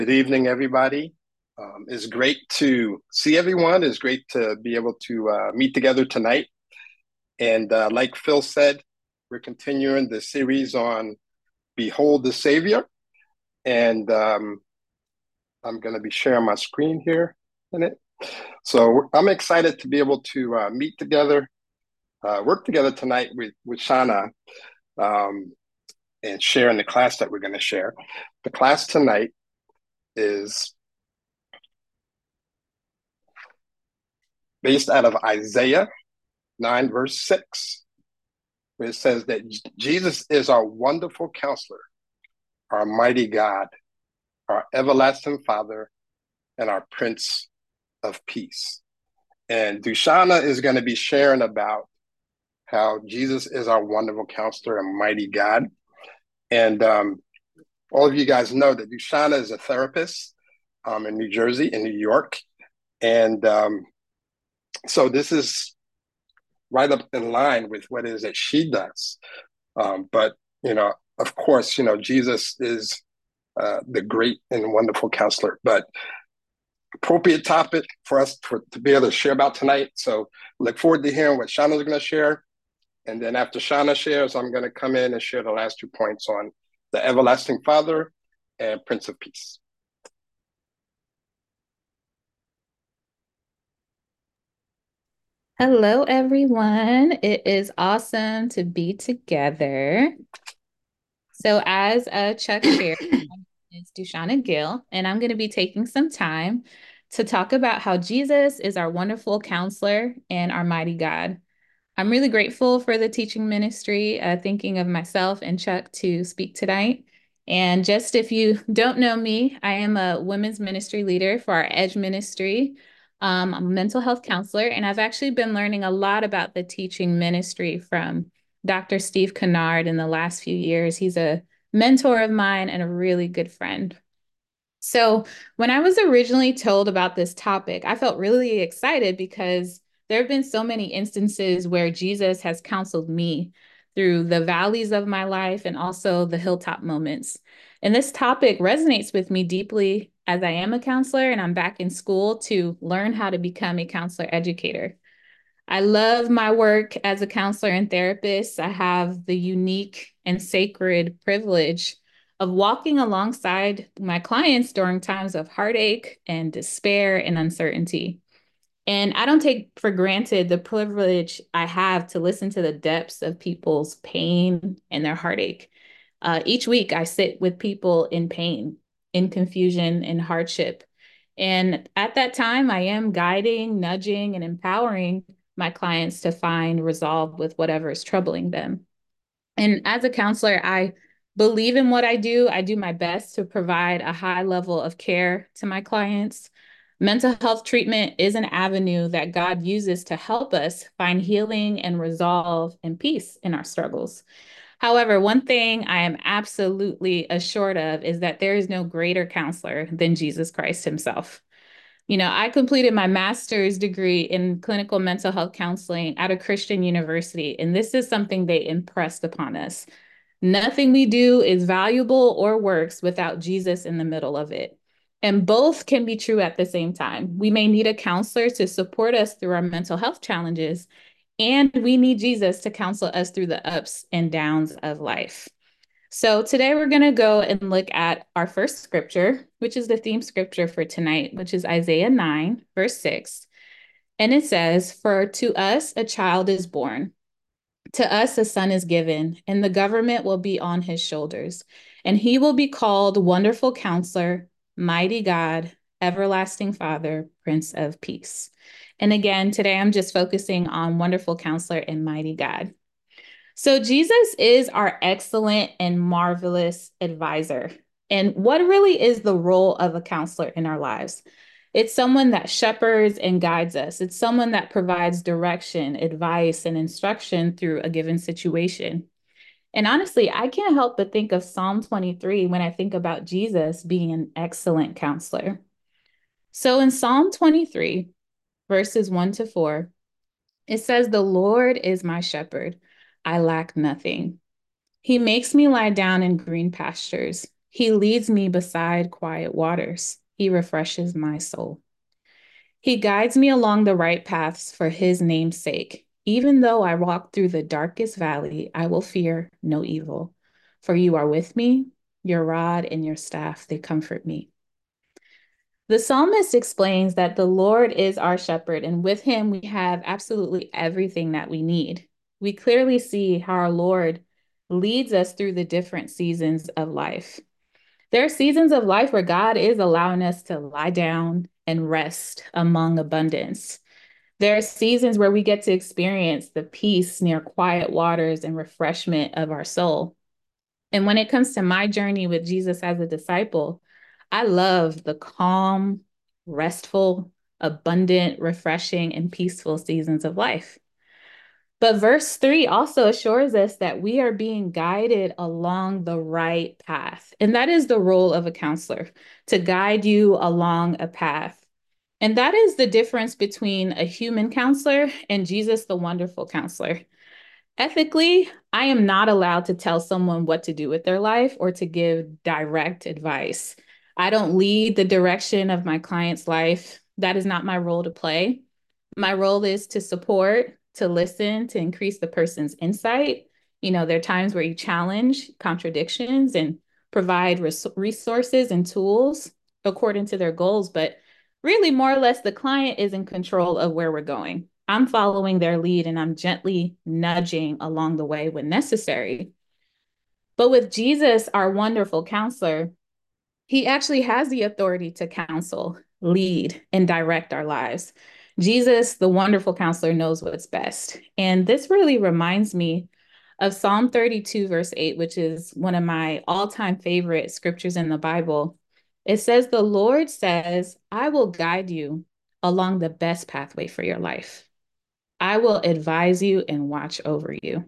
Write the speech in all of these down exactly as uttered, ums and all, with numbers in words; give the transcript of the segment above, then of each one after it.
Good evening, everybody. Um, it's great to see everyone. It's great to be able to uh, meet together tonight. And uh, like Phil said, we're continuing the series on Behold the Savior. And um, I'm going to be sharing my screen here in it. So I'm excited to be able to uh, meet together, uh, work together tonight with, with Shauna um, and share in the class that we're going to share. The class tonight is based out of Isaiah nine, verse six, where it says that Jesus is our wonderful counselor, our mighty God, our everlasting Father, and our Prince of Peace. And Dushana is going to be sharing about how Jesus is our wonderful counselor and mighty God. And um, all of you guys know that Dushana is a therapist um, in New Jersey, in New York. And um, so this is right up in line with what it is that she does. Um, but, you know, of course, you know, Jesus is uh, the great and wonderful counselor, but appropriate topic for us for, to be able to share about tonight. So look forward to hearing what Shauna's going to share. And then after Shauna shares, I'm going to come in and share the last two points on the everlasting Father and Prince of Peace. Hello, everyone. It is awesome to be together. So, as uh, Chuck shared, it's Dushana Gill, and I'm going to be taking some time to talk about how Jesus is our wonderful counselor and our mighty God. I'm really grateful for the teaching ministry, uh, thinking of myself and Chuck to speak tonight. And just if you don't know me, I am a women's ministry leader for our Edge Ministry. Um, I'm a mental health counselor, and I've actually been learning a lot about the teaching ministry from Doctor Steve Kennard in the last few years. He's a mentor of mine and a really good friend. So, when I was originally told about this topic, I felt really excited because there have been so many instances where Jesus has counseled me through the valleys of my life and also the hilltop moments. And this topic resonates with me deeply as I am a counselor and I'm back in school to learn how to become a counselor educator. I love my work as a counselor and therapist. I have the unique and sacred privilege of walking alongside my clients during times of heartache and despair and uncertainty. And I don't take for granted the privilege I have to listen to the depths of people's pain and their heartache. Uh, each week, I sit with people in pain, in confusion, in hardship. And at that time, I am guiding, nudging, and empowering my clients to find resolve with whatever is troubling them. And as a counselor, I believe in what I do. I do my best to provide a high level of care to my clients. Mental health treatment is an avenue that God uses to help us find healing and resolve and peace in our struggles. However, one thing I am absolutely assured of is that there is no greater counselor than Jesus Christ himself. You know, I completed my master's degree in clinical mental health counseling at a Christian university, and this is something they impressed upon us. Nothing we do is valuable or works without Jesus in the middle of it. And both can be true at the same time. We may need a counselor to support us through our mental health challenges, and we need Jesus to counsel us through the ups and downs of life. So today we're going to go and look at our first scripture, which is the theme scripture for tonight, which is Isaiah nine, verse six. And it says, "For to us a child is born, to us a son is given, and the government will be on his shoulders. And he will be called Wonderful Counselor, Mighty God, Everlasting Father, Prince of Peace." And again, today I'm just focusing on Wonderful Counselor and Mighty God. So Jesus is our excellent and marvelous advisor. And what really is the role of a counselor in our lives? It's someone that shepherds and guides us. It's someone that provides direction, advice, and instruction through a given situation. And honestly, I can't help but think of Psalm twenty-three when I think about Jesus being an excellent counselor. So in Psalm twenty-three, verses one to four, it says, "The Lord is my shepherd. I lack nothing. He makes me lie down in green pastures. He leads me beside quiet waters. He refreshes my soul. He guides me along the right paths for his name's sake. Even though I walk through the darkest valley, I will fear no evil. For you are with me, your rod and your staff, they comfort me. The psalmist explains that the Lord is our shepherd, and with him we have absolutely everything that we need. We clearly see how our Lord leads us through the different seasons of life. There are seasons of life where God is allowing us to lie down and rest among abundance. There are seasons where we get to experience the peace near quiet waters and refreshment of our soul. And when it comes to my journey with Jesus as a disciple, I love the calm, restful, abundant, refreshing, and peaceful seasons of life. But verse three also assures us that we are being guided along the right path. And that is the role of a counselor, to guide you along a path. And that is the difference between a human counselor and Jesus, the wonderful counselor. Ethically, I am not allowed to tell someone what to do with their life or to give direct advice. I don't lead the direction of my client's life. That is not my role to play. My role is to support, to listen, to increase the person's insight. You know, there are times where you challenge contradictions and provide res- resources and tools according to their goals. But really, more or less, the client is in control of where we're going. I'm following their lead and I'm gently nudging along the way when necessary. But with Jesus, our wonderful counselor, he actually has the authority to counsel, lead, and direct our lives. Jesus, the wonderful counselor, knows what's best. And this really reminds me of Psalm thirty-two, verse eight, which is one of my all-time favorite scriptures in the Bible. It says, "The Lord says, I will guide you along the best pathway for your life. I will advise you and watch over you."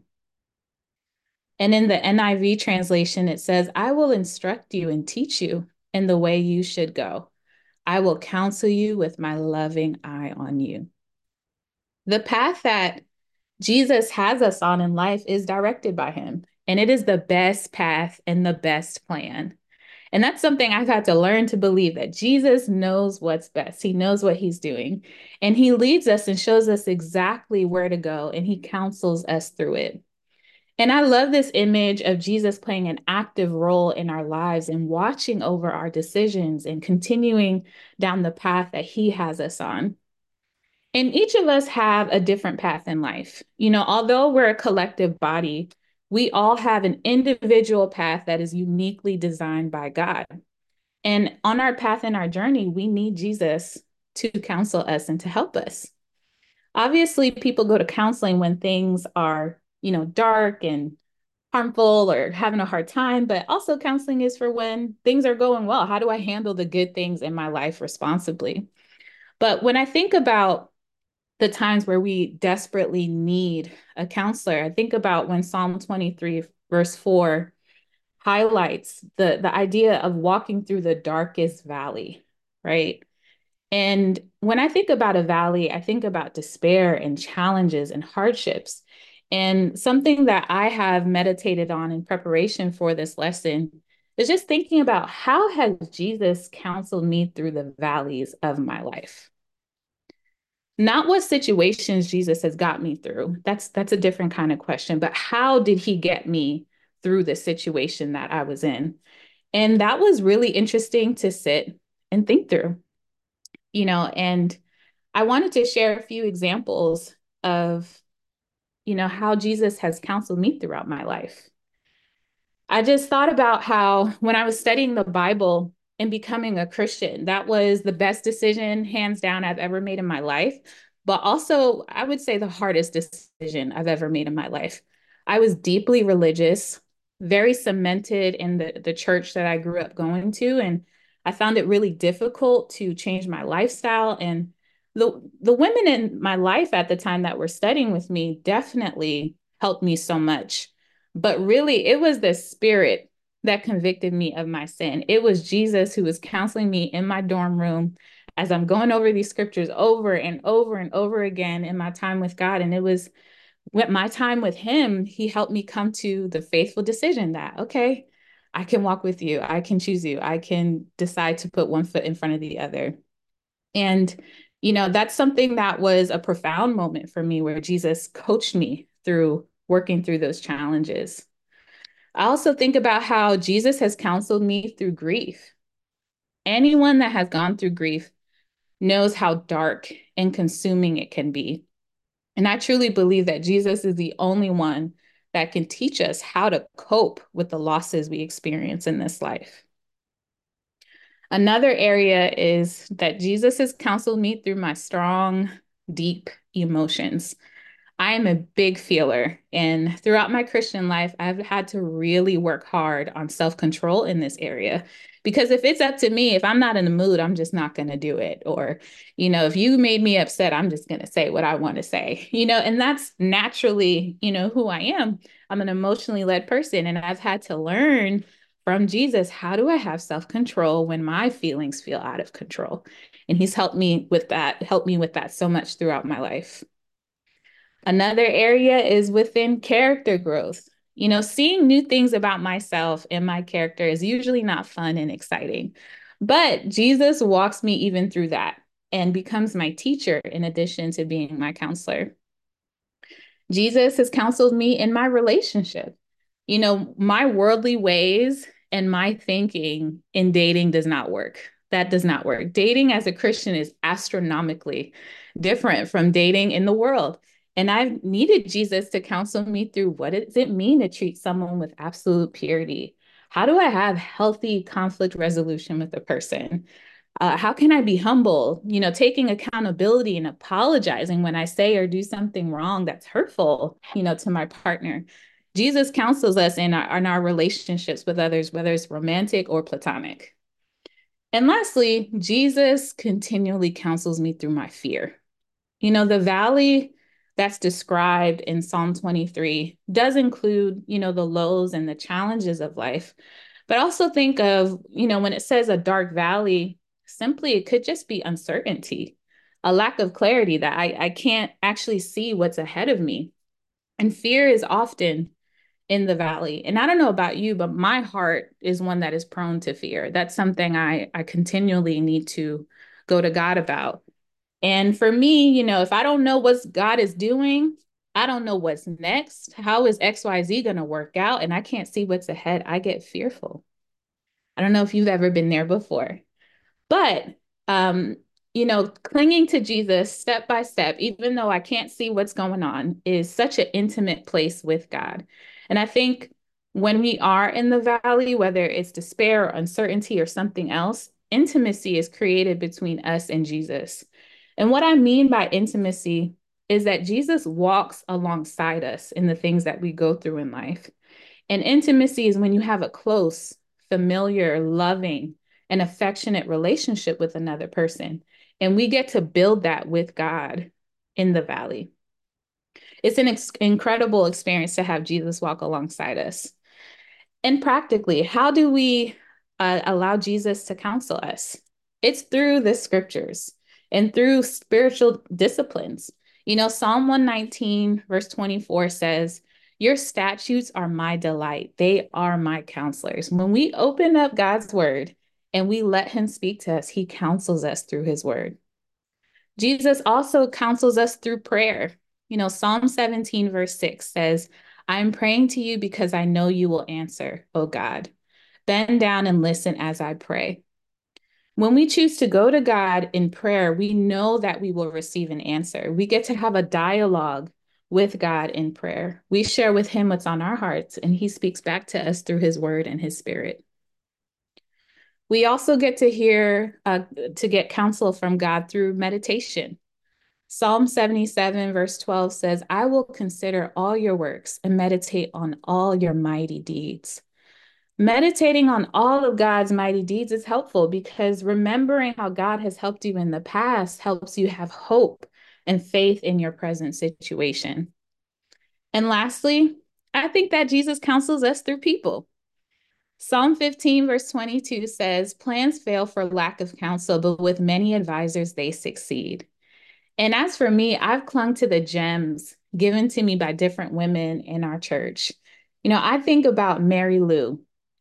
And in the N I V translation, it says, "I will instruct you and teach you in the way you should go. I will counsel you with my loving eye on you." The path that Jesus has us on in life is directed by him, and it is the best path and the best plan. And that's something I've had to learn to believe, that Jesus knows what's best. He knows what he's doing, and he leads us and shows us exactly where to go, and he counsels us through it. And I love this image of Jesus playing an active role in our lives and watching over our decisions and continuing down the path that he has us on. And each of us have a different path in life. You know, although we're a collective body, we all have an individual path that is uniquely designed by God. And on our path in our journey, we need Jesus to counsel us and to help us. Obviously, people go to counseling when things are, you know, dark and harmful or having a hard time, but also counseling is for when things are going well. How do I handle the good things in my life responsibly? But when I think about the times where we desperately need a counselor, I think about when Psalm twenty-three, verse four, highlights the, the idea of walking through the darkest valley, right? And when I think about a valley, I think about despair and challenges and hardships. And something that I have meditated on in preparation for this lesson is just thinking about, how has Jesus counseled me through the valleys of my life? Not what situations Jesus has got me through. That's that's a different kind of question, but how did he get me through the situation that I was in? And that was really interesting to sit and think through, you know, and I wanted to share a few examples of, you know, how Jesus has counseled me throughout my life. I just thought about how when I was studying the Bible and becoming a Christian, that was the best decision, hands down, I've ever made in my life. But also, I would say the hardest decision I've ever made in my life. I was deeply religious, very cemented in the, the church that I grew up going to. And I found it really difficult to change my lifestyle. And the, the women in my life at the time that were studying with me definitely helped me so much. But really, it was the Spirit that convicted me of my sin. It was Jesus who was counseling me in my dorm room as I'm going over these scriptures over and over and over again in my time with God. And it was with my time with him, he helped me come to the faithful decision that, okay, I can walk with you. I can choose you. I can decide to put one foot in front of the other. And, you know, that's something that was a profound moment for me where Jesus coached me through working through those challenges. I also think about how Jesus has counseled me through grief. Anyone that has gone through grief knows how dark and consuming it can be. And I truly believe that Jesus is the only one that can teach us how to cope with the losses we experience in this life. Another area is that Jesus has counseled me through my strong, deep emotions. I am a big feeler, and throughout my Christian life, I've had to really work hard on self-control in this area. Because if it's up to me, if I'm not in the mood, I'm just not going to do it. Or, you know, if you made me upset, I'm just going to say what I want to say, you know, and that's naturally, you know, who I am. I'm an emotionally led person, and I've had to learn from Jesus, how do I have self-control when my feelings feel out of control? And he's helped me with that, helped me with that so much throughout my life. Another area is within character growth. You know, seeing new things about myself and my character is usually not fun and exciting, but Jesus walks me even through that and becomes my teacher in addition to being my counselor. Jesus has counseled me in my relationship. You know, my worldly ways and my thinking in dating does not work. That does not work. Dating as a Christian is astronomically different from dating in the world. And I've needed Jesus to counsel me through what does it mean to treat someone with absolute purity? How do I have healthy conflict resolution with a person? Uh, how can I be humble? You know, taking accountability and apologizing when I say or do something wrong that's hurtful, you know, to my partner. Jesus counsels us in our, in our relationships with others, whether it's romantic or platonic. And lastly, Jesus continually counsels me through my fear. You know, the valley that's described in Psalm twenty-three does include, you know, the lows and the challenges of life. But also think of, you know, when it says a dark valley, simply it could just be uncertainty, a lack of clarity that I, I can't actually see what's ahead of me. And fear is often in the valley. And I don't know about you, but my heart is one that is prone to fear. That's something I, I continually need to go to God about. And for me, you know, if I don't know what God is doing, I don't know what's next. How is X Y Z going to work out? And I can't see what's ahead. I get fearful. I don't know if you've ever been there before, but, um, you know, clinging to Jesus step by step, even though I can't see what's going on, is such an intimate place with God. And I think when we are in the valley, whether it's despair or uncertainty or something else, intimacy is created between us and Jesus. And what I mean by intimacy is that Jesus walks alongside us in the things that we go through in life. And intimacy is when you have a close, familiar, loving, and affectionate relationship with another person. And we get to build that with God in the valley. It's an ex- incredible experience to have Jesus walk alongside us. And practically, how do we uh, allow Jesus to counsel us? It's through the scriptures and through spiritual disciplines. You know, Psalm one nineteen, verse twenty-four says, your statutes are my delight. They are my counselors. When we open up God's word and we let him speak to us, he counsels us through his word. Jesus also counsels us through prayer. You know, Psalm seventeen, verse six says, I'm praying to you because I know you will answer, O God. Bend down and listen as I pray. When we choose to go to God in prayer, we know that we will receive an answer. We get to have a dialogue with God in prayer. We share with him what's on our hearts, and he speaks back to us through his word and his spirit. We also get to hear, uh, to get counsel from God through meditation. Psalm seventy-seven, verse twelve says, I will consider all your works and meditate on all your mighty deeds. Meditating on all of God's mighty deeds is helpful because remembering how God has helped you in the past helps you have hope and faith in your present situation. And lastly, I think that Jesus counsels us through people. Psalm fifteen, verse twenty-two says, plans fail for lack of counsel, but with many advisors, they succeed. And as for me, I've clung to the gems given to me by different women in our church. You know, I think about Mary Lou,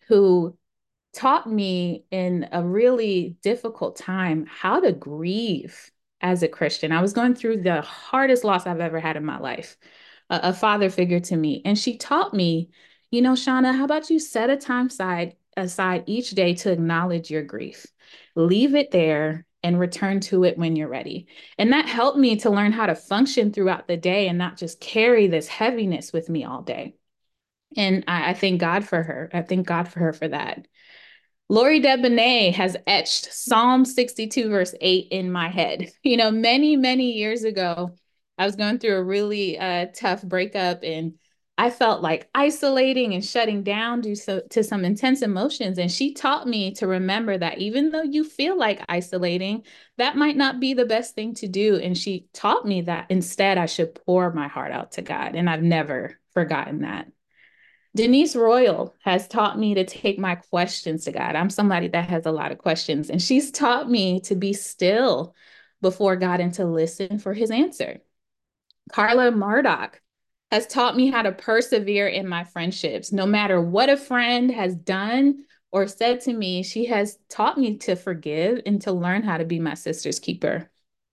who taught me in a really difficult time how to grieve as a Christian. I was going through the hardest loss I've ever had in my life, a, a father figure to me. And she taught me, you know, Shauna, how about you set a time side aside each day to acknowledge your grief? Leave it there and return to it when you're ready. And that helped me to learn how to function throughout the day and not just carry this heaviness with me all day. And I, I thank God for her. I thank God for her for that. Lori Debonet has etched Psalm sixty-two, verse eight in my head. You know, many, many years ago, I was going through a really uh, tough breakup and I felt like isolating and shutting down due to, to some intense emotions. And she taught me to remember that even though you feel like isolating, that might not be the best thing to do. And she taught me that instead I should pour my heart out to God. And I've never forgotten that. Denise Royal has taught me to take my questions to God. I'm somebody that has a lot of questions, and she's taught me to be still before God and to listen for his answer. Carla Murdoch has taught me how to persevere in my friendships. No matter what a friend has done or said to me, she has taught me to forgive and to learn how to be my sister's keeper.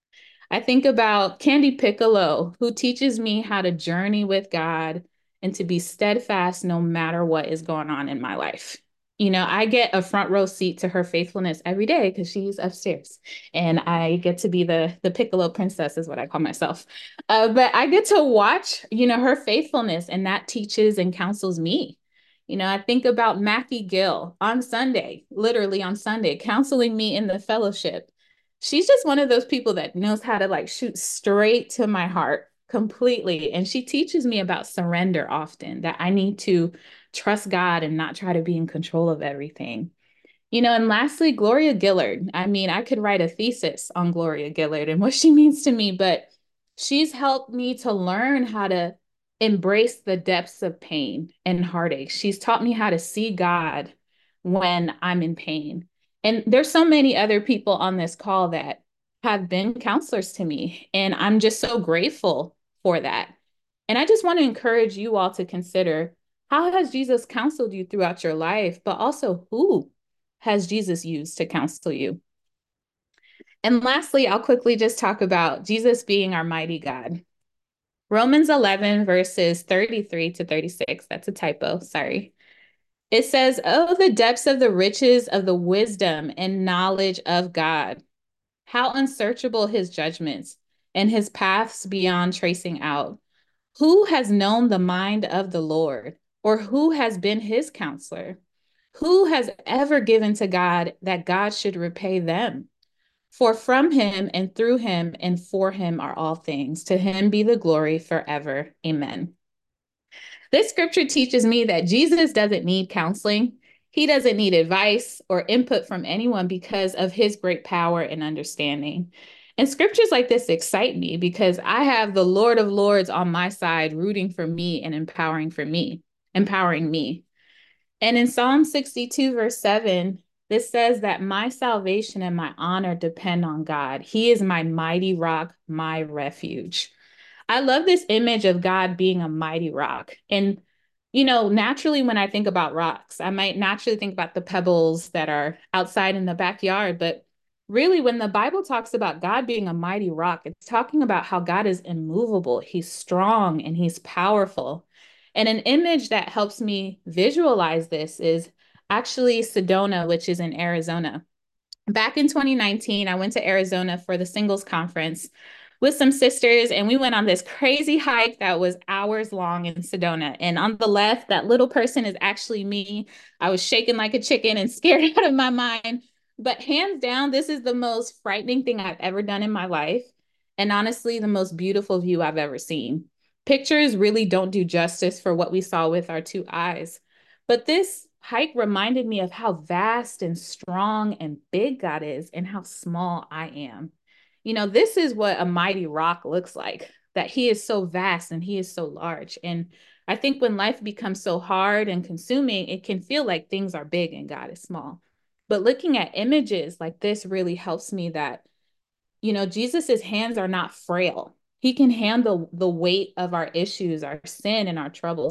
I think about Candy Piccolo, who teaches me how to journey with God and to be steadfast no matter what is going on in my life. You know, I get a front row seat to her faithfulness every day because she's upstairs, and I get to be the the Piccolo princess, is what I call myself. Uh, but I get to watch, you know, her faithfulness, and that teaches and counsels me. You know, I think about Mackie Gill on Sunday, literally on Sunday, counseling me in the fellowship. She's just one of those people that knows how to like shoot straight to my heart completely. And she teaches me about surrender often, that I need to trust God and not try to be in control of everything. You know, and lastly, Gloria Gillard. I mean, I could write a thesis on Gloria Gillard and what she means to me, but she's helped me to learn how to embrace the depths of pain and heartache. She's taught me how to see God when I'm in pain. And there's so many other people on this call that have been counselors to me, and I'm just so grateful for that. And I just want to encourage you all to consider, how has Jesus counseled you throughout your life, but also who has Jesus used to counsel you? And lastly, I'll quickly just talk about Jesus being our mighty God. Romans eleven, verses thirty-three to thirty-six. That's a typo. Sorry. It says, "Oh, the depths of the riches of the wisdom and knowledge of God. How unsearchable his judgments and his paths beyond tracing out. Who has known the mind of the Lord, or who has been his counselor? Who has ever given to God that God should repay them? For from him and through him and for him are all things. To him be the glory forever. Amen." This scripture teaches me that Jesus doesn't need counseling. He doesn't need advice or input from anyone because of his great power and understanding. And scriptures like this excite me because I have the Lord of Lords on my side, rooting for me and empowering for me, empowering me. And in Psalm sixty-two, verse seven, this says that my salvation and my honor depend on God. He is my mighty rock, my refuge. I love this image of God being a mighty rock. And, you know, naturally, when I think about rocks, I might naturally think about the pebbles that are outside in the backyard. But really, when the Bible talks about God being a mighty rock, it's talking about how God is immovable, he's strong, and he's powerful. And an image that helps me visualize this is actually Sedona, which is in Arizona. Back in twenty nineteen, I went to Arizona for the singles conference with some sisters, and we went on this crazy hike that was hours long in Sedona. And on the left, that little person is actually me. I was shaking like a chicken and scared out of my mind. But hands down, this is the most frightening thing I've ever done in my life. And honestly, the most beautiful view I've ever seen. Pictures really don't do justice for what we saw with our two eyes. But this hike reminded me of how vast and strong and big God is and how small I am. You know, this is what a mighty rock looks like, that he is so vast and he is so large. And I think when life becomes so hard and consuming, it can feel like things are big and God is small. But looking at images like this really helps me that, you know, Jesus's hands are not frail. He can handle the weight of our issues, our sin, and our troubles.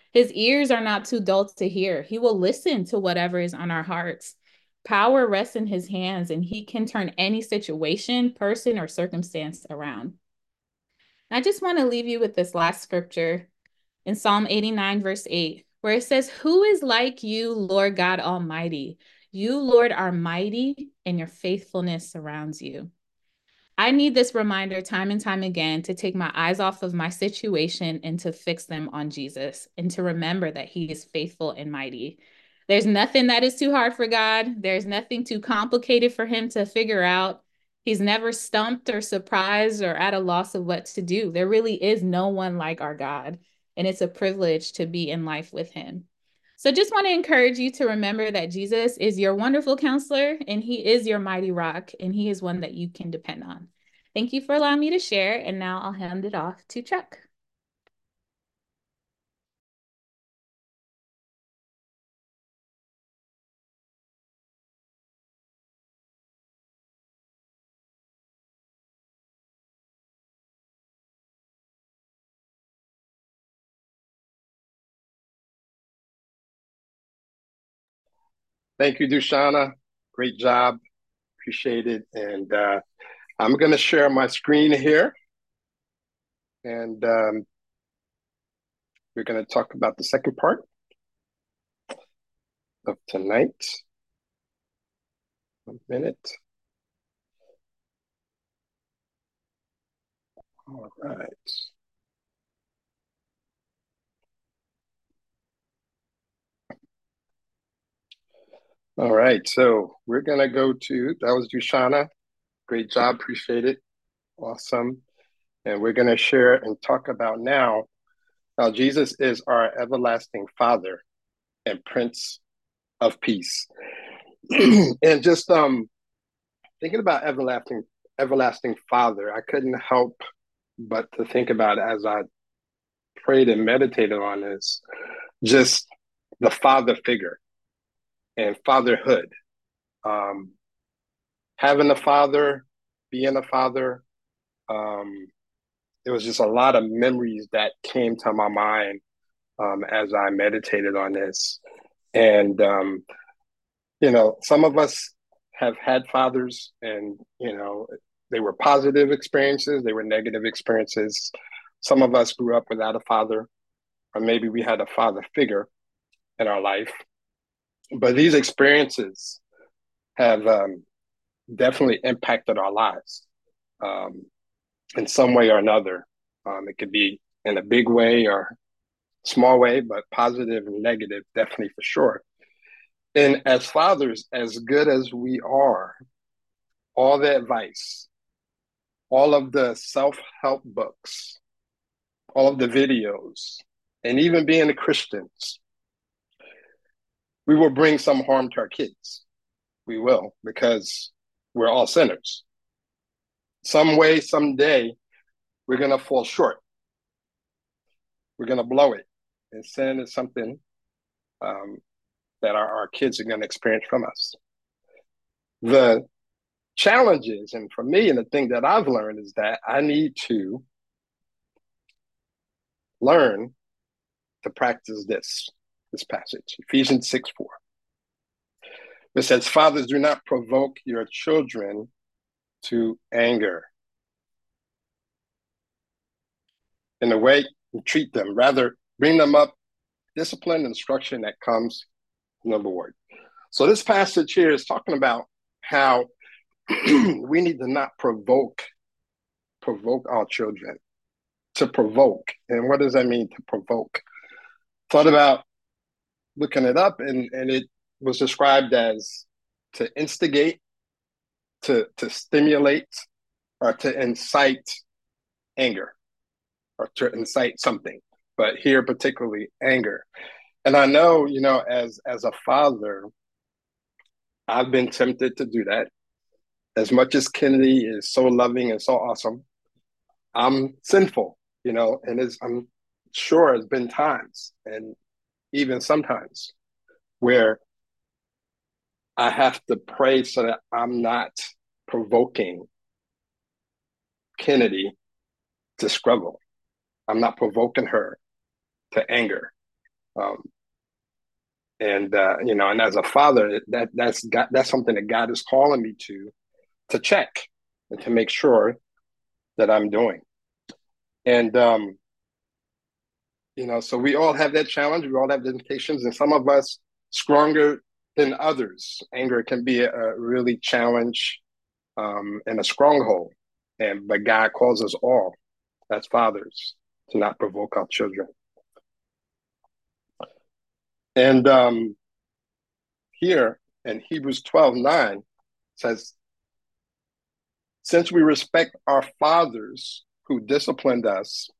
His ears are not too dull to hear. He will listen to whatever is on our hearts. Power rests in his hands, and he can turn any situation, person, or circumstance around. I just want to leave you with this last scripture in Psalm eighty-nine, verse eight, where it says, "Who is like you, Lord God Almighty? You, Lord, are mighty, and your faithfulness surrounds you." I need this reminder time and time again to take my eyes off of my situation and to fix them on Jesus and to remember that he is faithful and mighty. There's nothing that is too hard for God. There's nothing too complicated for him to figure out. He's never stumped or surprised or at a loss of what to do. There really is no one like our God, and it's a privilege to be in life with him. So just want to encourage you to remember that Jesus is your wonderful counselor, and he is your mighty rock, and he is one that you can depend on. Thank you for allowing me to share, and now I'll hand it off to Chuck. Thank you, Dushana. Great job. Appreciate it. And uh, I'm going to share my screen here. And um, we're going to talk about the second part of tonight. One minute. All right. All right. So we're going to go to, that was Dushana. Great job. Appreciate it. Awesome. And we're going to share and talk about now how Jesus is our everlasting Father and Prince of Peace. And just um, thinking about everlasting, everlasting Father, I couldn't help but to think about it as I prayed and meditated on this, just the father figure and fatherhood. Um, having a father, being a father, um, it was just a lot of memories that came to my mind um, as I meditated on this. And, um, you know, some of us have had fathers and, you know, they were positive experiences, they were negative experiences. Some of us grew up without a father, or maybe we had a father figure in our life. But these experiences have um, definitely impacted our lives um, in some way or another. Um, it could be in a big way or small way, but positive and negative, definitely for sure. And as fathers, as good as we are, all the advice, all of the self-help books, all of the videos, and even being a Christians, we will bring some harm to our kids. We will, because we're all sinners. Some way, someday, we're going to fall short. We're going to blow it. And sin is something um, that our, our kids are going to experience from us. The challenges, and for me, and the thing that I've learned is that I need to learn to practice this, this passage, Ephesians six four. It says, "Fathers, do not provoke your children to anger in the way you treat them. Rather, bring them up discipline and instruction that comes from the Lord." So this passage here is talking about how we need to not provoke provoke our children. To provoke. And what does that mean, to provoke? Thought about looking it up, and, and it was described as to instigate, to, to stimulate, or to incite anger, or to incite something. But here, particularly anger. And I know, you know, as as a father, I've been tempted to do that. As much as Kennedy is so loving and so awesome, I'm sinful, you know, and it's, I'm sure it's been times, and even sometimes, where I have to pray so that I'm not provoking Kennedy to struggle. I'm not provoking her to anger. Um, and uh, you know, and as a father, that that's God, that's something that God is calling me to to check and to make sure that I'm doing. And um, you know, so we all have that challenge. We all have limitations, and some of us stronger than others. Anger can be a, a really challenge um, and a stronghold. And but God calls us all as fathers to not provoke our children. And um, here in Hebrews twelve nine says, since we respect our fathers who disciplined us,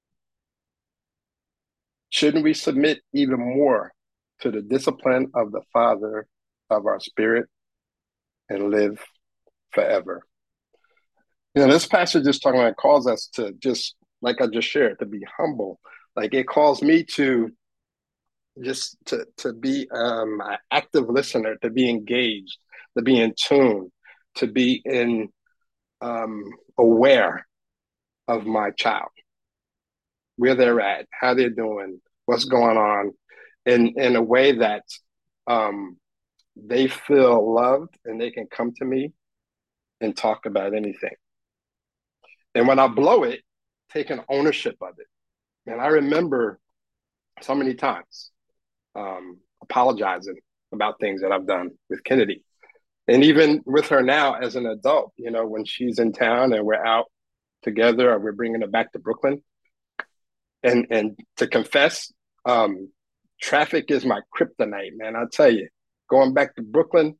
shouldn't we submit even more to the discipline of the Father of our spirit and live forever? You know, this passage is talking about, calls us to just, like I just shared, to be humble. Like it calls me to just to to be um, an active listener, to be engaged, to be in tune, to be in um, aware of my child, where they're at, how they're doing, what's going on, in in a way that um, they feel loved and they can come to me and talk about anything. And when I blow it, taking ownership of it. And I remember so many times um, apologizing about things that I've done with Kennedy. And even with her now as an adult, you know, when she's in town and we're out together or we're bringing her back to Brooklyn. And and to confess, um, traffic is my kryptonite, man. I'll tell you, going back to Brooklyn,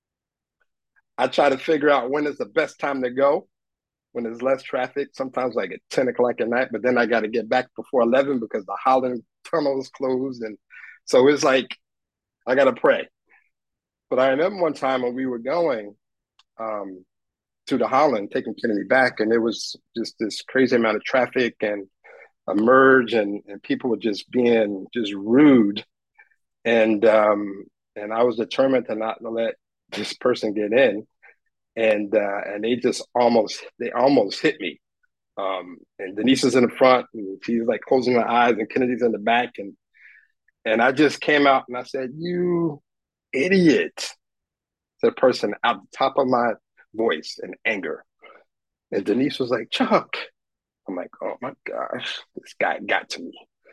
I try to figure out when is the best time to go, when there's less traffic, sometimes like at ten o'clock at night, but then I got to get back before eleven because the Holland tunnel is closed. And so it's like, I got to pray. But I remember one time when we were going um, to the Holland, taking Kennedy back, and there was just this crazy amount of traffic and a merge, and, and people were just being just rude. And um, and I was determined to not let this person get in. And uh, and they just almost they almost hit me. Um, and Denise is in the front, and she's like closing her eyes, and Kennedy's in the back, and and I just came out and I said, "You idiot!" to the person out the top of my voice in anger. And Denise was like, "Chuck." I'm like, "Oh my gosh, this guy got to me."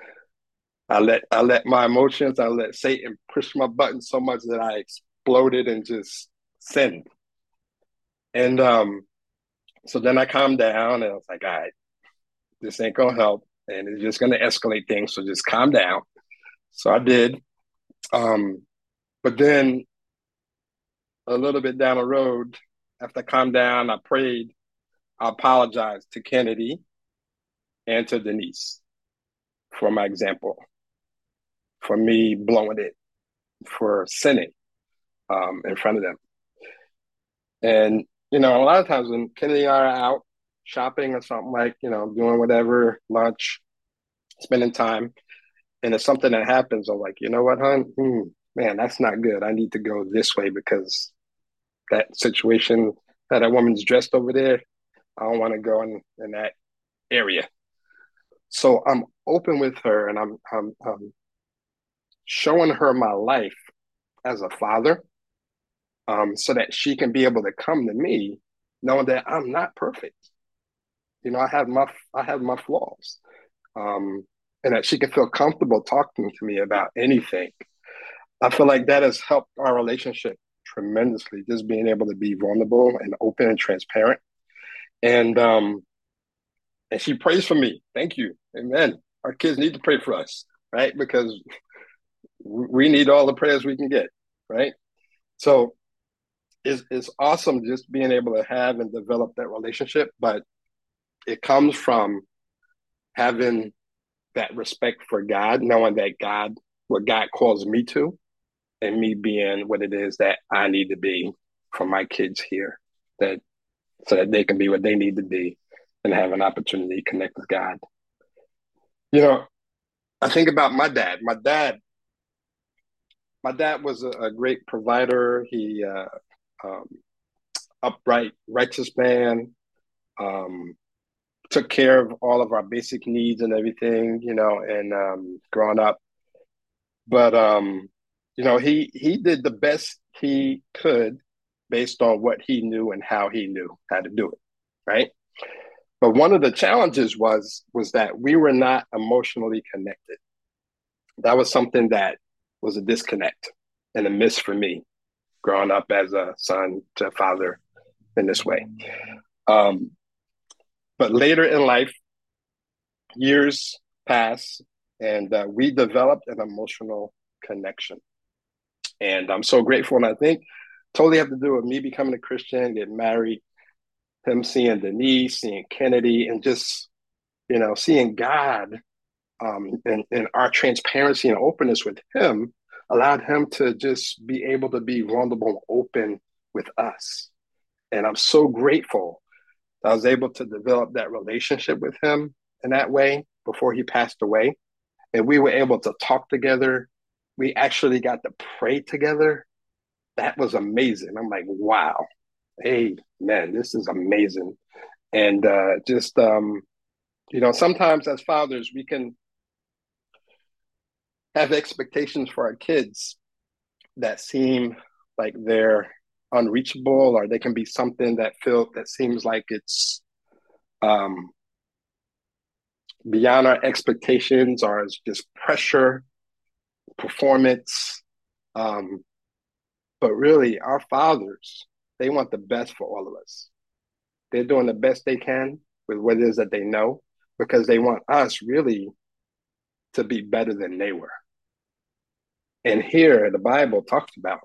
I let I let my emotions, I let Satan push my button so much that I exploded and just sinned. And um, so then I calmed down and I was like, all right, this ain't gonna help, and it's just gonna escalate things. So just calm down. So I did. Um, but then a little bit down the road, after I calmed down, I prayed. I apologized to Kennedy and to Denise for my example, for me blowing it, for sinning um, in front of them. And, you know, a lot of times when Kennedy and I are out shopping or something, like, you know, doing whatever, lunch, spending time, and it's something that happens, I'm like, you know what, hon? Hmm, man, that's not good. I need to go this way because that situation that a woman's dressed over there, I don't want to go in, in that area. So I'm open with her, and I'm, I'm, I'm showing her my life as a father, um, so that she can be able to come to me knowing that I'm not perfect. You know, I have my I have my flaws, um, and that she can feel comfortable talking to me about anything. I feel like that has helped our relationship tremendously. Just being able to be vulnerable and open and transparent, and um, and she prays for me. Thank you, amen. Our kids need to pray for us, right? Because we need all the prayers we can get, right? So it's it's awesome just being able to have and develop that relationship, but it comes from having that respect for God, knowing that God, what God calls me to, and me being what it is that I need to be for my kids here, that so that they can be what they need to be and have an opportunity to connect with God. You know, I think about my dad. My dad, my dad was a, a great provider. He uh, um, upright, righteous man. Um, took care of all of our basic needs and everything. You know, and um, growing up, But um, you know, he he did the best he could based on what he knew and how he knew how to do it, right? But one of the challenges was was that we were not emotionally connected. That was something that was a disconnect and a miss for me growing up as a son to a father in this way. Um, but later in life, years pass, and uh, we developed an emotional connection. And I'm so grateful. And I think totally have to do with me becoming a Christian, getting married, him seeing Denise, seeing Kennedy, and just, you know, seeing God um, and, and our transparency and openness with him allowed him to just be able to be vulnerable and open with us. And I'm so grateful that I was able to develop that relationship with him in that way before he passed away. And we were able to talk together. We actually got to pray together. That was amazing. I'm like, wow, hey, man, this is amazing. And uh, just, um, you know, sometimes as fathers, we can have expectations for our kids that seem like they're unreachable, or they can be something that feel that seems like it's um, beyond our expectations, or it's just pressure, performance. Um, but really, our fathers, they want the best for all of us. They're doing the best they can with what it is that they know, because they want us really to be better than they were. And here the Bible talks about,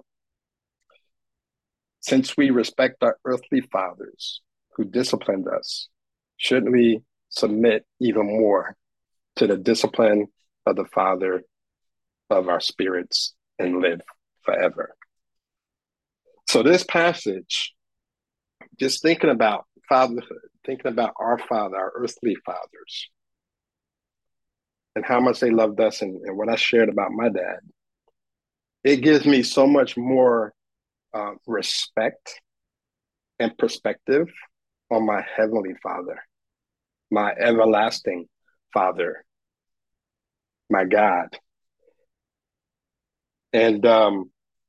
since we respect our earthly fathers who disciplined us, shouldn't we submit even more to the discipline of the Father of our spirits and live forever? So this passage, just thinking about fatherhood, thinking about our father, our earthly fathers, and how much they loved us, and, and what I shared about my dad, it gives me so much more uh, respect and perspective on my heavenly Father, my everlasting Father, my God. And um,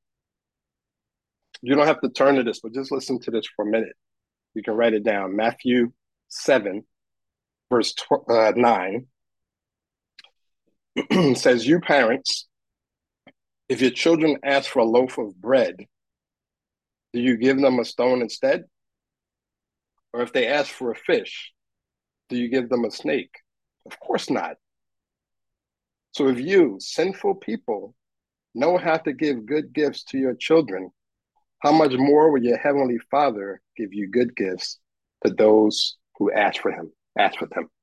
you don't have to turn to this, but just listen to this for a minute. You can write it down. Matthew seven, verse tw- uh, nine says, "You parents, if your children ask for a loaf of bread, do you give them a stone instead? Or if they ask for a fish, do you give them a snake? Of course not. So if you, sinful people, know how to give good gifts to your children, how much more will your heavenly Father give you good gifts to those who ask for him, ask for them?"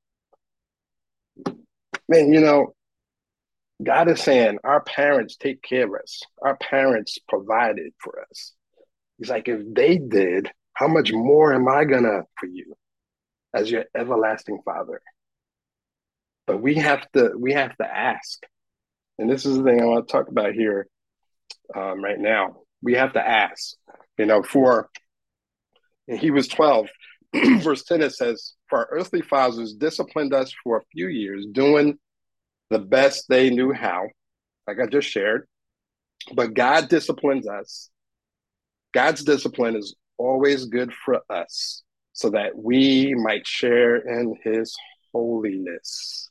Man, you know, God is saying our parents take care of us. Our parents provided for us. He's like, if they did, how much more am I gonna for you as your everlasting Father? But we have to we have to ask. And this is the thing I want to talk about here um, right now. We have to ask. You know, for in Hebrews twelve, verse ten, it says, "For our earthly fathers disciplined us for a few years, doing the best they knew how," like I just shared. But God disciplines us. God's discipline is always good for us, so that we might share in his holiness.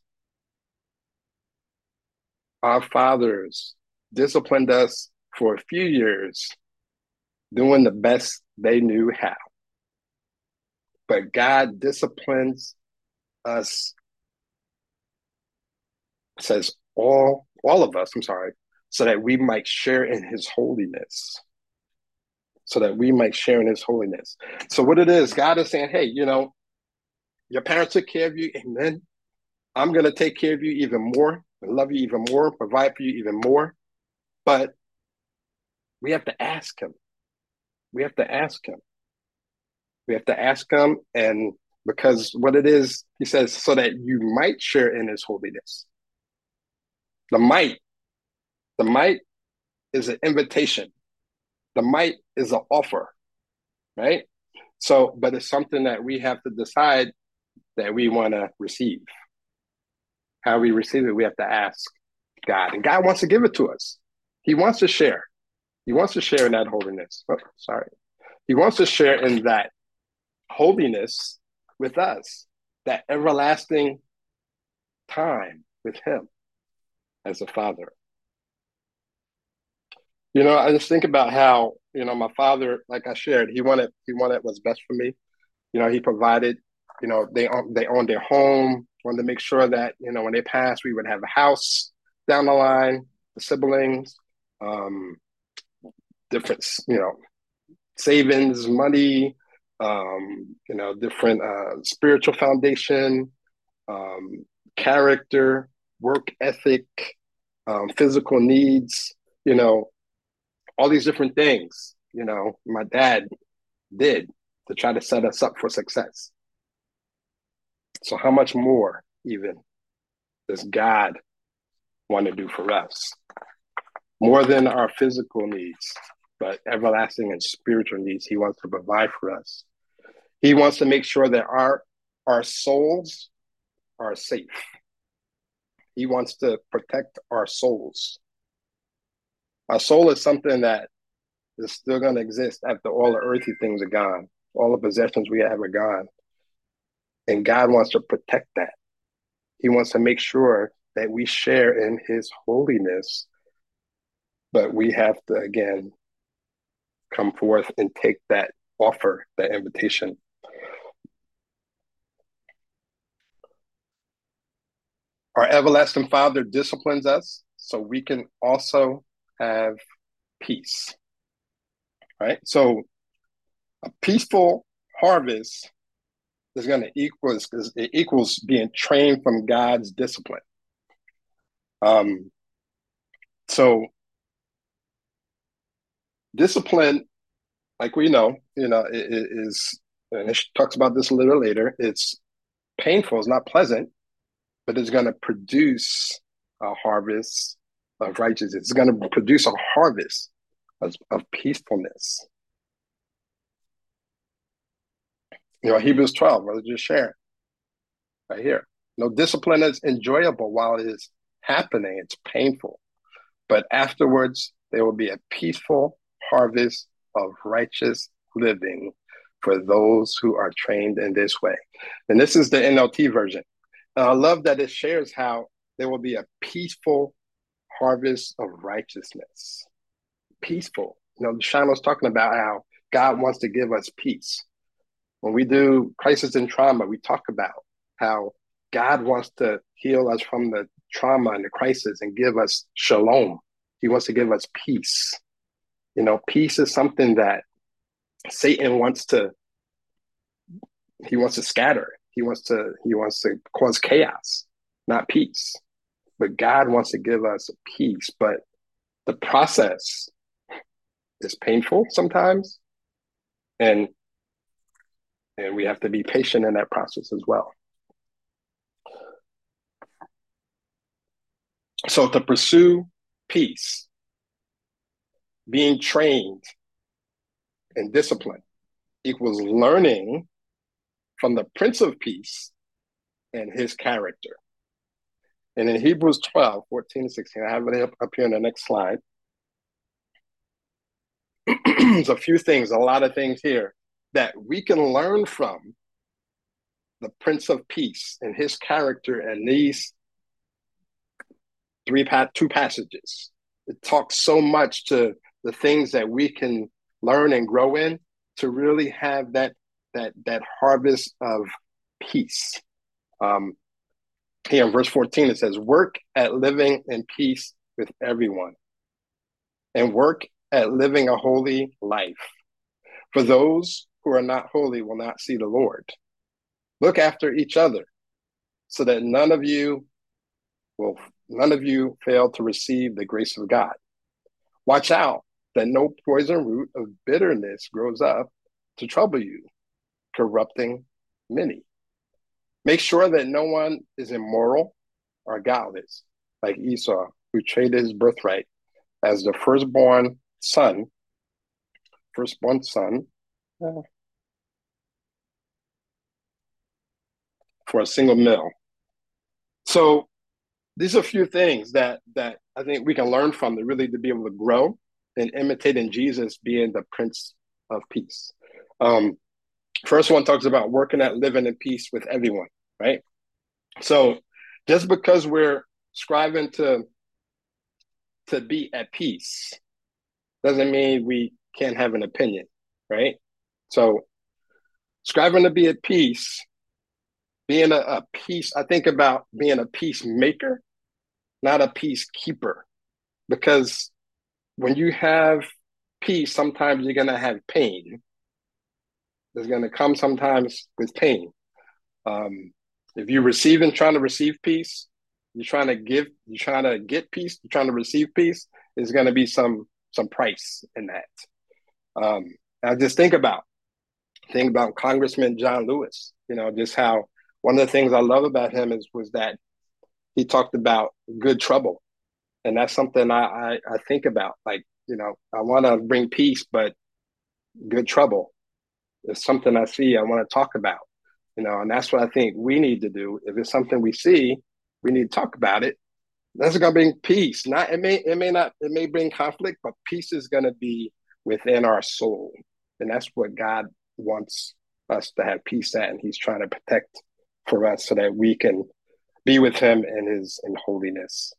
Our fathers disciplined us for a few years, doing the best they knew how. But God disciplines us, says all, all of us, I'm sorry, so that we might share in his holiness. So that we might share in his holiness. So what it is, God is saying, hey, you know, your parents took care of you, amen. I'm going to take care of you even more, love you even more, provide for you even more. But we have to ask him. We have to ask him. We have to ask him. And because what it is, he says, so that you might share in his holiness. The might, the might is an invitation. The might is an offer, right? So, but it's something that we have to decide that we want to receive. How we receive it, we have to ask. God, and God wants to give it to us. He wants to share. He wants to share in that holiness. Oh, sorry. He wants to share in that holiness with us, that everlasting time with him as a father. You know, I just think about how, you know, my father, like I shared, he wanted he wanted what's best for me. You know, he provided, you know, they own, they owned their home, wanted to make sure that, you know, when they passed, we would have a house down the line, the siblings, um, different, you know, savings, money, um, you know, different uh, spiritual foundation, um, character, work ethic, um, physical needs, you know, all these different things, you know, my dad did to try to set us up for success. So how much more even does God want to do for us? More than our physical needs, but everlasting and spiritual needs he wants to provide for us. He wants to make sure that our, our souls are safe. He wants to protect our souls. Our soul is something that is still going to exist after all the earthly things are gone, all the possessions we have are gone. And God wants to protect that. He wants to make sure that we share in his holiness, but we have to, again, come forth and take that offer, that invitation. Our everlasting Father disciplines us so we can also have peace, right? So a peaceful harvest is going to equal, it equals being trained from God's discipline. Um, so discipline, like we know, you know, it, it is, and it talks about this a little later, it's painful, it's not pleasant, but it's going to produce a harvest of righteousness. It's going to produce a harvest of, of peacefulness. You know, Hebrews twelve, I was just sharing right here. No, discipline is enjoyable while it is happening. It's painful. But afterwards, there will be a peaceful harvest of righteous living for those who are trained in this way. And this is the N L T version. And I love that it shares how there will be a peaceful harvest of righteousness. Peaceful. You know, Sean was talking about how God wants to give us peace. When we do crisis and trauma, we talk about how God wants to heal us from the trauma and the crisis and give us shalom. He wants to give us peace. You know, peace is something that Satan wants to, he wants to scatter. He wants to, he wants to cause chaos, not peace. But God wants to give us peace. But the process is painful sometimes. And and we have to be patient in that process as well. So to pursue peace, being trained and disciplined equals learning from the Prince of Peace and his character. And in Hebrews twelve, fourteen, sixteen, I have it up, up here in the next slide. There's a few things, a lot of things here that we can learn from the Prince of Peace and his character and these three two passages. It talks so much to the things that we can learn and grow in to really have that that that harvest of peace. Um, here in verse fourteen, it says, work at living in peace with everyone and work at living a holy life. For those who are not holy will not see the Lord. Look after each other so that none of you will none of you fail to receive the grace of God. Watch out that no poison root of bitterness grows up to trouble you, corrupting many. Make sure that no one is immoral or godless, like Esau, who traded his birthright as the firstborn son, firstborn son, uh, for a single meal. So these are a few things that that I think we can learn from to really to be able to grow and imitating Jesus being the Prince of Peace. Um, first one talks about working at living in peace with everyone, right? So just because we're striving to to be at peace doesn't mean we can't have an opinion, right? So striving to be at peace, being a, a peace, I think about being a peacemaker, not a peacekeeper, because when you have peace, sometimes you're going to have pain. There's going to come sometimes with pain. Um, if you're receiving, trying to receive peace, you're trying to give, you're trying to get peace, you're trying to receive peace, there's going to be some some price in that. Um, I just think about think about Congressman John Lewis. You know, just how one of the things I love about him is was that he talked about good trouble, and that's something I I, I think about. Like, you know, I want to bring peace, but good trouble is something I see. I want to talk about. You know, and that's what I think we need to do. If it's something we see, we need to talk about it. That's going to bring peace. Not it may it may not it may bring conflict, but peace is going to be within our soul, and that's what God wants us to have peace at, and He's trying to protect for us so that we can be with Him in His in holiness.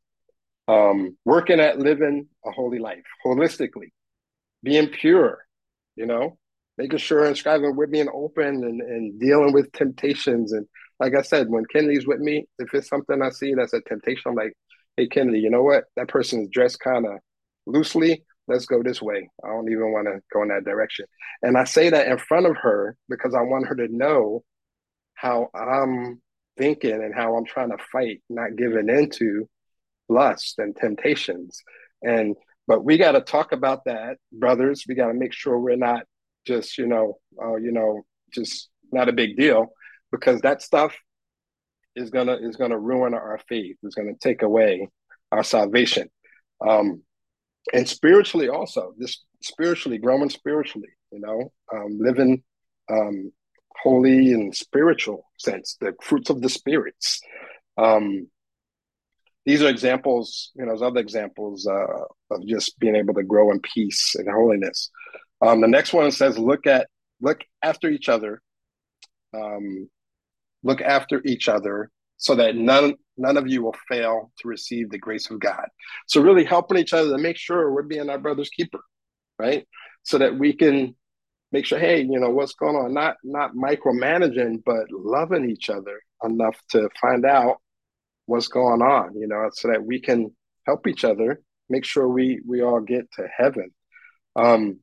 Um, working at living a holy life holistically, being pure, you know, making sure and striving we're being open and, and dealing with temptations. And like I said, when Kennedy's with me, if it's something I see that's a temptation, I'm like, hey, Kennedy, you know what? That person's dressed kind of loosely. Let's go this way. I don't even want to go in that direction. And I say that in front of her because I want her to know how I'm thinking and how I'm trying to fight, not giving into lust and temptations. And but we got to talk about that, brothers. We got to make sure we're not just, you know, uh, you know, just not a big deal, because that stuff is gonna is gonna ruin our faith. It's gonna take away our salvation, um, and spiritually also. Just spiritually growing spiritually, you know, um, living um, holy and spiritual sense, the fruits of the spirits. Um, these are examples, you know, there's other examples uh, of just being able to grow in peace and holiness. Um, the next one says, look at, look after each other, um, look after each other so that none, none of you will fail to receive the grace of God. So really helping each other to make sure we're being our brother's keeper, right? So that we can make sure, hey, you know, what's going on? Not, not micromanaging, but loving each other enough to find out what's going on, you know, so that we can help each other, make sure we we all get to heaven. Um,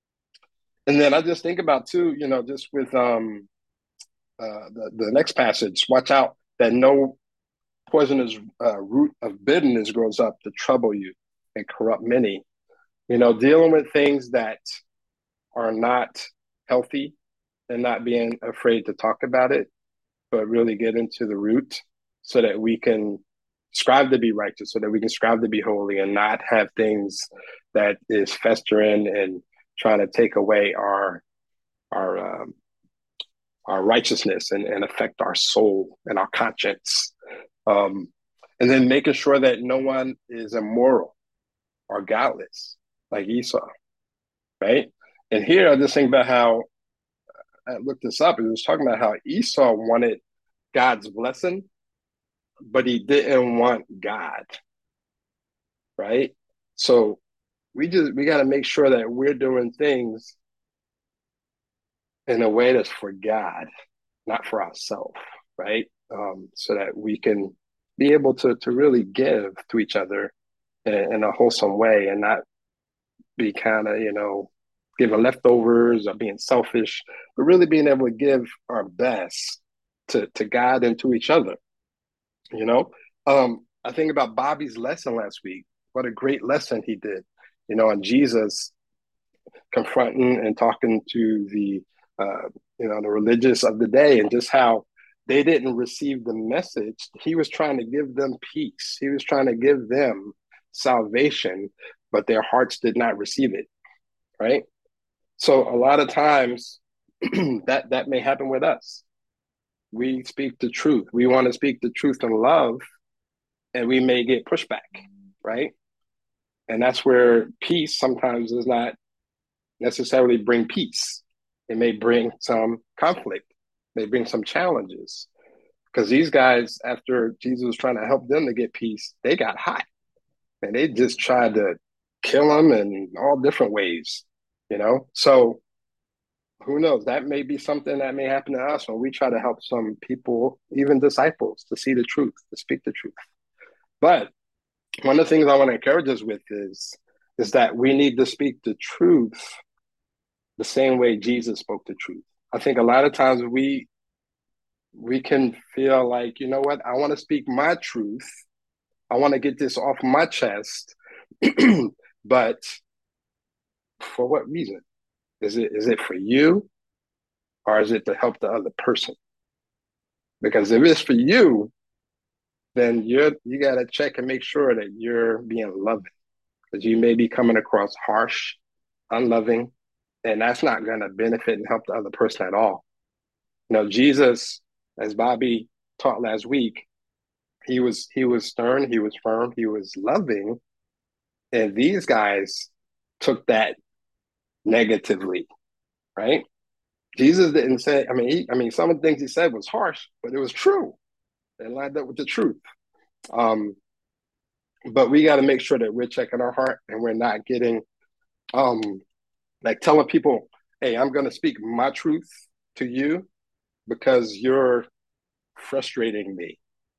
and then I just think about too, you know, just with um, uh, the the next passage, watch out that no poisonous uh, root of bitterness grows up to trouble you and corrupt many. You know, dealing with things that are not healthy and not being afraid to talk about it, but really get into the root so that we can strive to be righteous, so that we can strive to be holy and not have things that is festering and trying to take away our our um, our righteousness and, and affect our soul and our conscience. Um, and then making sure that no one is immoral or godless like Esau, right? And here I just think about how I looked this up. It was talking about how Esau wanted God's blessing, but he didn't want God, right? So we just we got to make sure that we're doing things in a way that's for God, not for ourselves, right? Um, so that we can be able to to really give to each other in, in a wholesome way and not be kind of, you know, giving leftovers or being selfish, but really being able to give our best to to God and to each other. You know, um, I think about Bobby's lesson last week. What a great lesson he did, you know, on Jesus confronting and talking to the, uh, you know, the religious of the day, and just how they didn't receive the message. He was trying to give them peace. He was trying to give them salvation, but their hearts did not receive it, right? So a lot of times that that may happen with us. We speak the truth. We want to speak the truth in love, and we may get pushback, right? And that's where peace sometimes does not necessarily bring peace. It may bring some conflict, may bring some challenges. Because these guys, after Jesus was trying to help them to get peace, they got hot and they just tried to kill him in all different ways, you know? So who knows? That may be something that may happen to us when we try to help some people, even disciples, to see the truth, to speak the truth. But one of the things I want to encourage us with is, is that we need to speak the truth the same way Jesus spoke the truth. I think a lot of times we we can feel like, you know what, I want to speak my truth. I want to get this off my chest. But for what reason? Is it is it for you or is it to help the other person? Because if it's for you, then you're you gotta check and make sure that you're being loving. Because you may be coming across harsh, unloving, and that's not gonna benefit and help the other person at all. You know, Jesus, as Bobby taught last week, he was he was stern, he was firm, he was loving, and these guys took that negatively, right? Jesus didn't say. I mean, he, I mean, some of the things he said was harsh, but it was true. It lined up with the truth. Um, but we got to make sure that we're checking our heart and we're not getting, um, like telling people, "Hey, I'm going to speak my truth to you because you're frustrating me."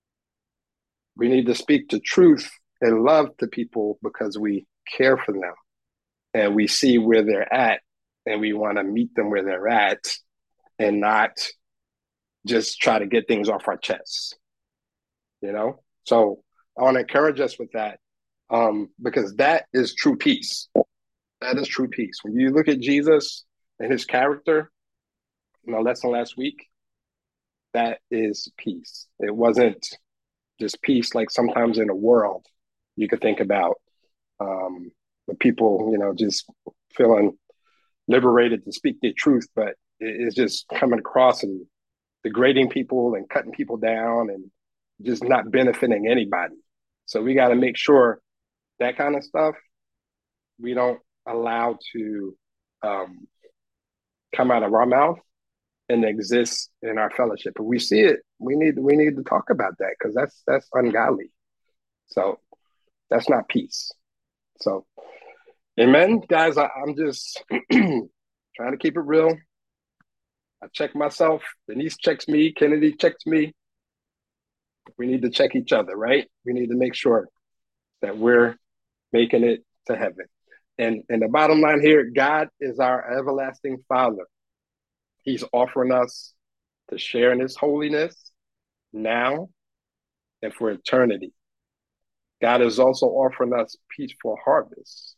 We need to speak the truth and love to people because we care for them and we see where they're at and we want to meet them where they're at and not just try to get things off our chests, you know? So I want to encourage us with that um, because that is true peace. That is true peace. When you look at Jesus and his character, you know, lesson last week, that is peace. It wasn't just peace like sometimes in the world you could think about um, the people, you know, just feeling liberated to speak their truth, but it's just coming across and degrading people and cutting people down and just not benefiting anybody. So we got to make sure that kind of stuff we don't allow to um, come out of our mouth and exist in our fellowship. If we see it, we need we need to talk about that because that's that's ungodly. So that's not peace. So, amen, guys. I, I'm just trying to keep it real. I check myself. Denise checks me. Kennedy checks me. We need to check each other, right? We need to make sure that we're making it to heaven. And and the bottom line here, God is our everlasting Father. He's offering us to share in his holiness now and for eternity. God is also offering us peaceful harvest,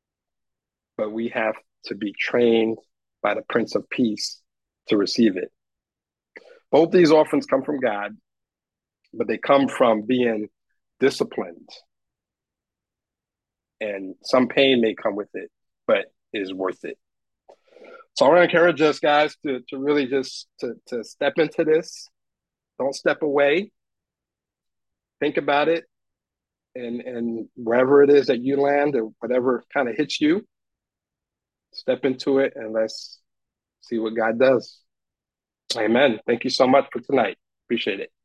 but we have to be trained by the Prince of Peace to receive it. Both these offerings come from God, but they come from being disciplined. And some pain may come with it, but it is worth it. So I want to encourage us guys to, to really just to, to step into this. Don't step away. Think about it. And, and wherever it is that you land or whatever kind of hits you, step into it and let's see what God does. Amen. Thank you so much for tonight. Appreciate it.